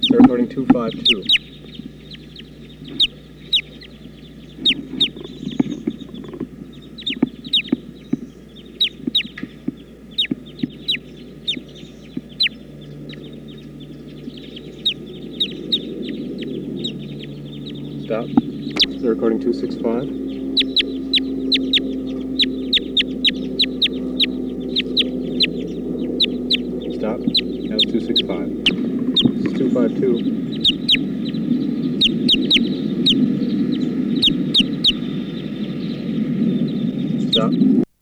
They're recording 252. Stop. They're recording 265. Stop. That was 265. This is 252. Stop.